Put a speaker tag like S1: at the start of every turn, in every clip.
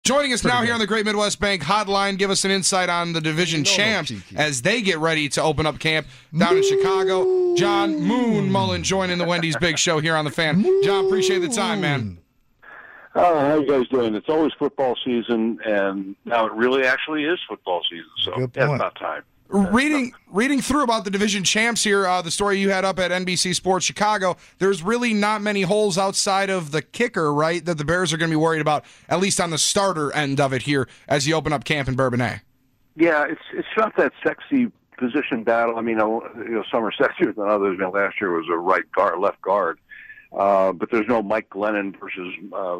S1: Joining us now here on the Great Midwest Bank Hotline, give us an insight on the division champs as they get ready to open up camp down in Chicago. John Moon Mullen joining the Wendy's Big Show here on the Fan. John, appreciate the time, man.
S2: How you guys doing? It's always football season, and now it really actually is football season, so it's about time.
S1: Reading through about the division champs here, the story you had up at NBC Sports Chicago, there's really not many holes outside of the kicker, right, that the Bears are going to be worried about, at least on the starter end of it here as you open up camp in Bourbonnais.
S2: Yeah, it's not that sexy position battle. I mean, some are sexier than others. Last year was a left guard. But there's no Mike Glennon versus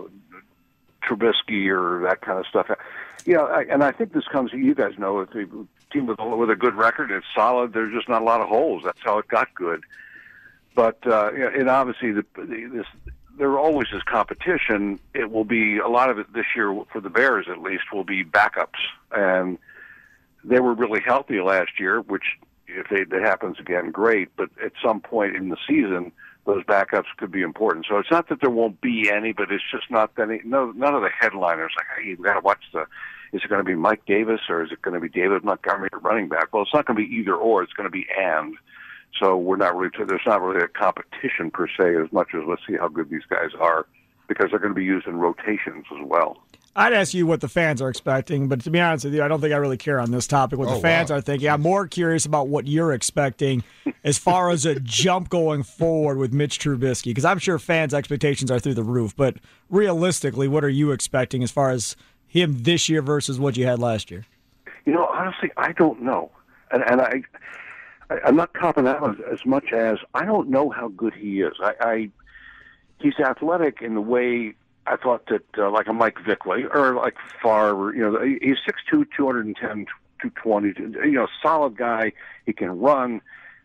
S2: Trubisky or that kind of stuff. And I think this comes, you guys know, it's a team with a good record. It's solid. There's just not a lot of holes. That's how it got good. But and obviously, there always is competition. It will be a lot of it this year for the Bears, at least, will be backups, and they were really healthy last year. Which, if that happens again, great. But at some point in the season, those backups could be important. So it's not that there won't be any, but it's just not that none of the headliners like, hey, we got to watch is it going to be Mike Davis or is it going to be David Montgomery at running back? Well, it's not going to be either or. It's going to be and. So there's not really a competition per se as much as let's see how good these guys are because they're going to be used in rotations as well.
S3: I'd ask you what the fans are expecting, but to be honest with you, I don't think I really care on this topic what the fans are thinking. I'm more curious about what you're expecting as far as a jump going forward with Mitch Trubisky, because I'm sure fans' expectations are through the roof. But realistically, what are you expecting as far as him this year versus what you had last year?
S2: Honestly, I don't know. And I'm not copping out as much as I don't know how good he is. He's athletic in the way I thought that like a Mike Vickley or like Favre, he's 6'2", 210, 220, solid guy. He can run.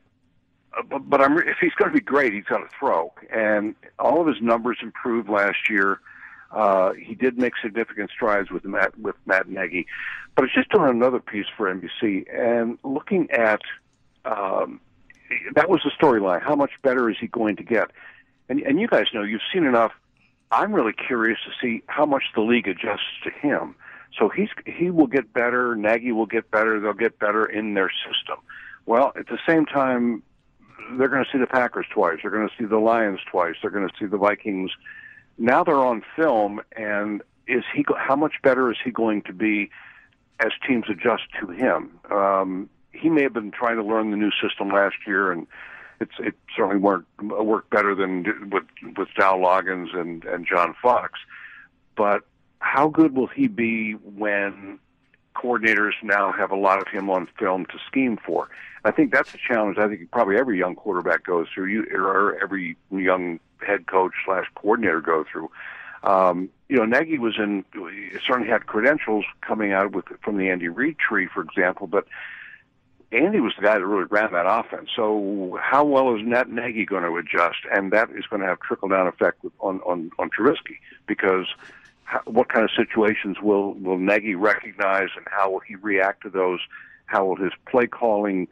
S2: But if he's going to be great, he's got to throw. And all of his numbers improved last year. He did make significant strides with Matt Nagy. But it's just on another piece for NBC. And looking at that was the storyline. How much better is he going to get? And you guys know, you've seen enough. I'm really curious to see how much the league adjusts to him. So he will get better. Nagy will get better. They'll get better in their system. Well, at the same time, they're going to see the Packers twice. They're going to see the Lions twice. They're going to see the Vikings. Now they're on film, and how much better is he going to be as teams adjust to him? He may have been trying to learn the new system last year, and it certainly worked better than with Dow Loggins and John Fox. But how good will he be when coordinators now have a lot of him on film to scheme for? I think that's a challenge I think probably every young quarterback goes through, or every young head coach / coordinator go through. Nagy certainly had credentials coming out from the Andy Reid tree, for example, but Andy was the guy that really ran that offense. So how well is Nagy going to adjust? And that is going to have trickle-down effect on Trubisky, because what kind of situations will Nagy recognize, and how will he react to those? How will his play calling,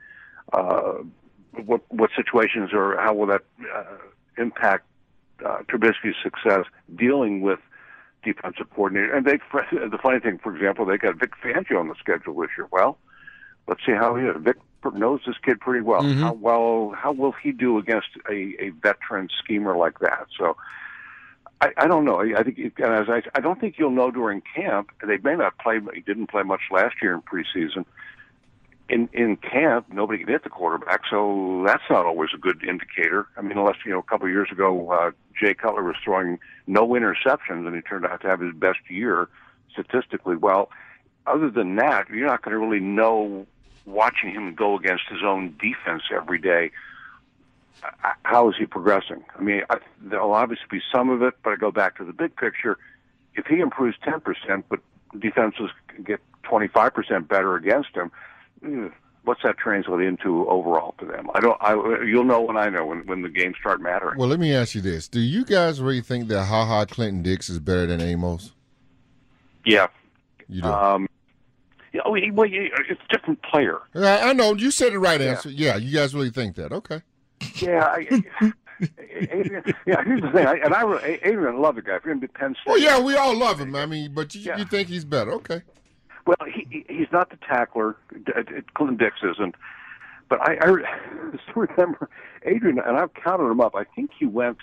S2: what situations, or how will that impact Trubisky's success dealing with defensive coordinator? And the funny thing, for example, they got Vic Fangio on the schedule this year. Well, let's see how he is. Vic knows this kid pretty well. Mm-hmm. How will he do against a veteran schemer like that? So I don't know. I don't think you'll know during camp. They may not play. He didn't play much last year in preseason. In camp, nobody can hit the quarterback, so that's not always a good indicator. I mean, unless a couple of years ago, Jay Cutler was throwing no interceptions, and he turned out to have his best year statistically. Well, other than that, you're not going to really know, watching him go against his own defense every day, how is he progressing? I mean, there'll obviously be some of it, but I go back to the big picture. If he improves 10%, but defenses get 25% better against him, what's that translate into overall to them? You'll know when I know, when the games start mattering.
S4: Well, let me ask you this. Do you guys really think that HaHa Clinton Dix is better than Amos?
S2: Yeah.
S4: You do?
S2: It's a different player.
S4: I know. You said the right answer. Yeah, you guys really think that. Okay.
S2: Yeah. Adrian, yeah, here's the thing. Adrian, I love the guy. If you're going to be Penn State.
S4: Well, yeah, we all love him. I mean, but you think he's better. Okay.
S2: Well, he's not the tackler. Clinton Dix isn't. But I still remember Adrian, and I've counted him up. I think he went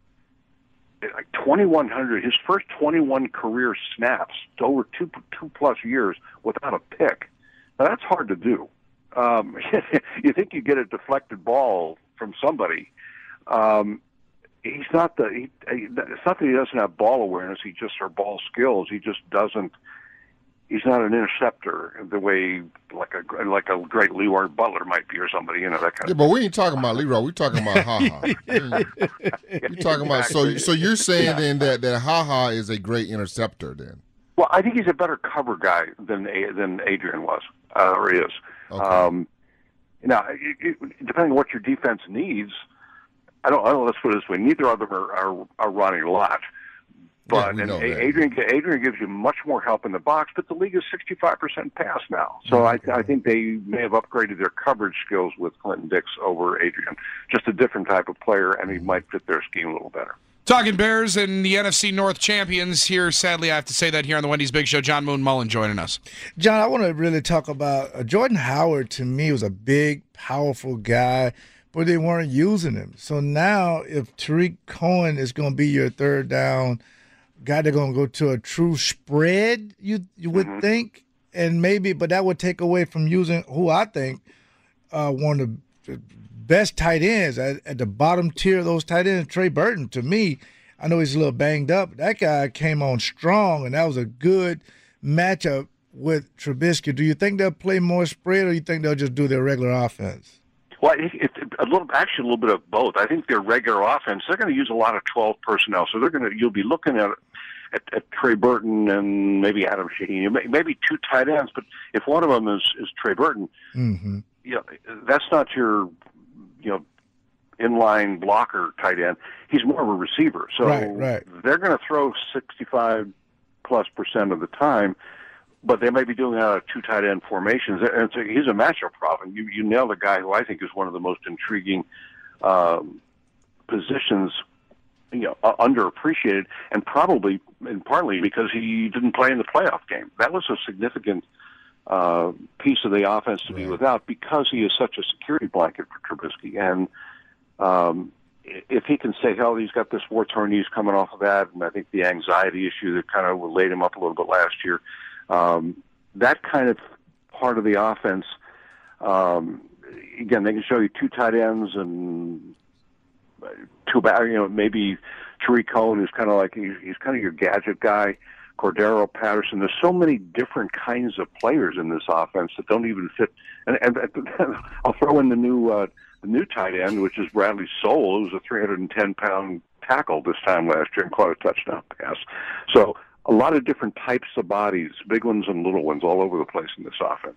S2: like 2,100. His first 21 career snaps to over two plus years without a pick. Now that's hard to do. You think you get a deflected ball from somebody. He's not it's not that he doesn't have ball awareness. Or ball skills. He just doesn't. He's not an interceptor the way like a great Leroy Butler might be or somebody, that kind of.
S4: Yeah, but we ain't talking about Leroy. We're talking about HaHa. We're talking about so you're saying then that HaHa is a great interceptor then.
S2: Well, I think he's a better cover guy than Adrian was or is.
S4: Okay.
S2: Now, depending on what your defense needs, I don't. Let's put it this way: neither of them are running a lot. But Adrian gives you much more help in the box, but the league is 65% pass now. So I think they may have upgraded their coverage skills with Clinton Dix over Adrian. Just a different type of player, and he might fit their scheme a little better.
S1: Talking Bears and the NFC North champions here. Sadly, I have to say that here on the Wendy's Big Show. John Moon Mullen joining us.
S5: John, I want to really talk about Jordan Howard. To me, was a big, powerful guy, but they weren't using him. So now, if Tariq Cohen is going to be your third down guy, they're going to go to a true spread, you would think, and but that would take away from using who I think one of the best tight ends at the bottom tier of those tight ends, Trey Burton. To me, I know he's a little banged up. That guy came on strong, and that was a good matchup with Trubisky. Do you think they'll play more spread, or you think they'll just do their regular offense?
S2: Well, it's a little bit of both. I think their regular offense, they're going to use a lot of 12 personnel, so you'll be looking at Trey Burton and maybe Adam Shaheen, maybe two tight ends. But if one of them is Trey Burton, that's not your inline blocker tight end. He's more of a receiver, so
S5: right.
S2: They're going to throw 65+% of the time. But they may be doing it out of two tight end formations. And he's a matchup problem. You nailed a guy who I think is one of the most intriguing positions, underappreciated, and probably and partly because he didn't play in the playoff game. That was a significant piece of the offense to be without because he is such a security blanket for Trubisky. And if he can stay healthy, he's got this war-torn knees coming off of that, and I think the anxiety issue that kind of laid him up a little bit last year. That kind of part of the offense, again, they can show you two tight ends and maybe Tariq Cohen is kind of like he's kind of your gadget guy. Cordero Patterson. There's so many different kinds of players in this offense that don't even fit. And I'll throw in the new tight end, which is Bradley Sowell, who's a 310-pound tackle this time last year and caught a touchdown pass. So a lot of different types of bodies, big ones and little ones, all over the place in this offense.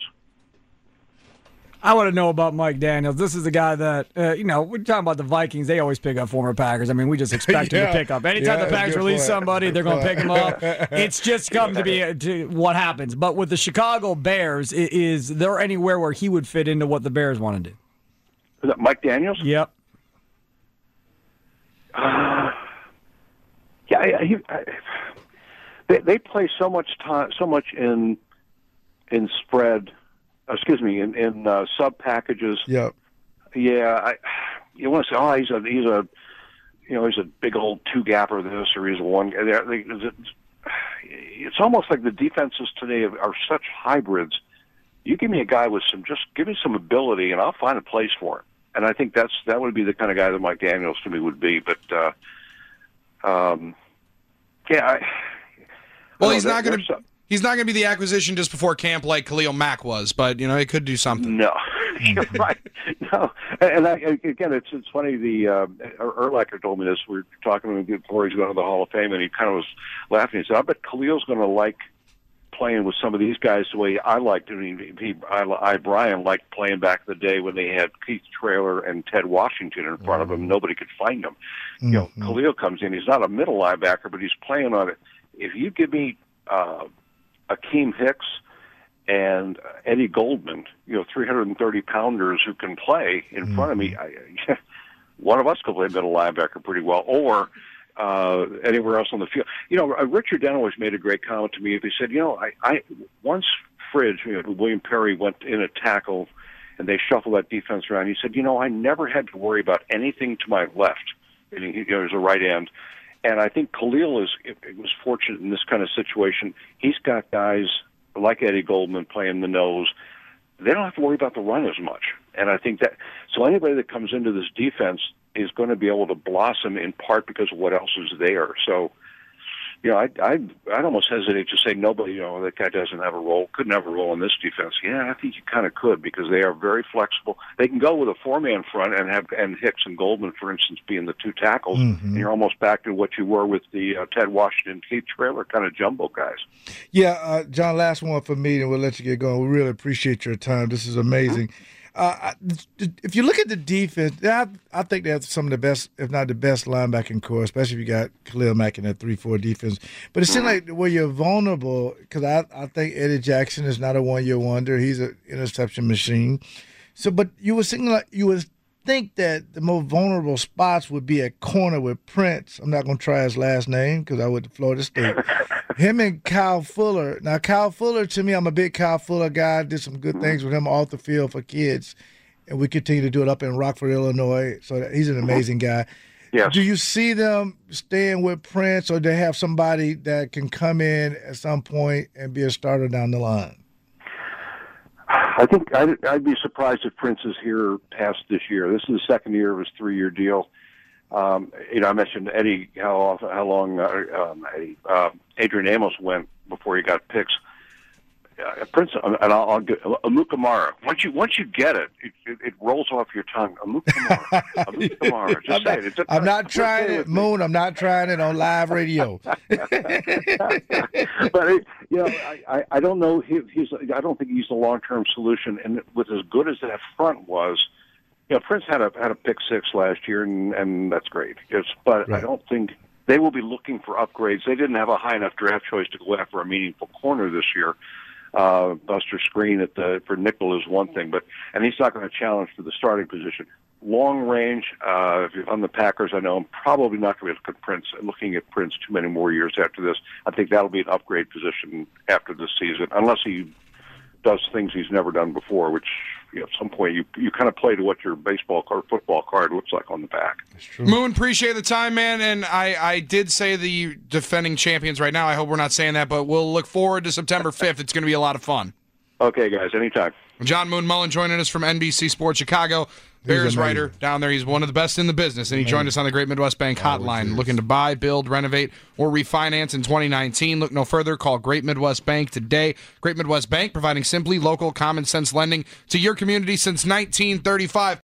S3: I want to know about Mike Daniels. This is the guy that, we're talking about the Vikings. They always pick up former Packers. I mean, we just expect him to pick up. Anytime the Packers release somebody, they're going to pick him up. It's just come to be to what happens. But with the Chicago Bears, is there anywhere where he would fit into what the Bears want to do?
S2: Is that Mike Daniels?
S3: Yep.
S2: They play so much in spread. In sub packages.
S5: Yep.
S2: Yeah, you want to say, he's a big old two gapper this or he's a one. It's almost like the defenses today are such hybrids. You give me a guy with give me some ability, and I'll find a place for him. And I think that would be the kind of guy that Mike Daniels to me would be. But
S1: he's not going to. He's not going to be the acquisition just before camp like Khalil Mack was, but it could do something.
S2: No, you're right. No, and again, it's funny. The Urlacher told me this. We were talking to him before he's going to the Hall of Fame, and he kind of was laughing. He said, "I bet Khalil's going to like playing with some of these guys the way I liked." Brian liked playing back in the day when they had Keith Traylor and Ted Washington in front of him. Nobody could find him.
S5: Mm-hmm.
S2: Khalil comes in. He's not a middle linebacker, but he's playing on it. If you give me Akeem Hicks and Eddie Goldman, 330-pounders who can play in front of me. one of us could play middle linebacker pretty well, or anywhere else on the field. Richard Dent always made a great comment to me. He said, I once Fridge, William Perry went in a tackle, and they shuffled that defense around. He said, I never had to worry about anything to my left. And he was a right end. And I think Khalil was fortunate in this kind of situation. He's got guys like Eddie Goldman playing the nose. They don't have to worry about the run as much. And I think that, so anybody that comes into this defense is going to be able to blossom in part because of what else is there. So, I'd almost hesitate to say nobody, that guy doesn't have a role, couldn't have a role in this defense. Yeah, I think you kind of could because they are very flexible. They can go with a four-man front and Hicks and Goldman, for instance, being the two tackles, and you're almost back to what you were with the Ted Washington, Keith Traylor kind of jumbo guys.
S5: Yeah, John, last one for me, and we'll let you get going. We really appreciate your time. This is amazing. If you look at the defense, I think they have some of the best, if not the best, linebacking core, especially if you got Khalil Mack in that 3-4 defense. But it seems like where you're vulnerable, because I think Eddie Jackson is not a one-year wonder. He's an interception machine. So, but you would think that the most vulnerable spots would be at corner with Prince. I'm not going to try his last name because I went to Florida State. Him and Kyle Fuller. Now, Kyle Fuller, to me, I'm a big Kyle Fuller guy. Did some good things with him off the field for kids. And we continue to do it up in Rockford, Illinois. So he's an amazing guy.
S2: Yes.
S5: Do you see them staying with Prince, or do they have somebody that can come in at some point and be a starter down the line?
S2: I think I'd be surprised if Prince is here past this year. This is the second year of his 3-year deal. I mentioned Eddie, how long Adrian Amos went before he got picks. Prince, and I'll get Amukamara. Once you get it rolls off your tongue. Amukamara. Just say it.
S5: I'm not trying it, Moon. I'm not trying it on live radio.
S2: But I don't know. I don't think he's a long-term solution. And with as good as that front was, Prince had a pick six last year, and that's great. But right. I don't think they will be looking for upgrades. They didn't have a high enough draft choice to go after a meaningful corner this year. Buster Screen for nickel is one thing, and he's not going to challenge for the starting position. Long range, if you're on the Packers, I know I'm probably not going to be looking at Prince too many more years after this. I think that'll be an upgrade position after this season, unless he does things he's never done before, which at some point you kind of play to what your baseball or football card looks like on the back.
S1: Moon, appreciate the time, man. And I did say the defending champions right now. I hope we're not saying that, but we'll look forward to September 5th. It's going to be a lot of fun.
S2: Okay, guys, anytime.
S1: John Moon Mullen joining us from NBC Sports Chicago. Bears writer down there. He's one of the best in the business, and he joined us on the Great Midwest Bank hotline. Looking to buy, build, renovate, or refinance in 2019? Look no further. Call Great Midwest Bank today. Great Midwest Bank, providing simply local, common sense lending to your community since 1935.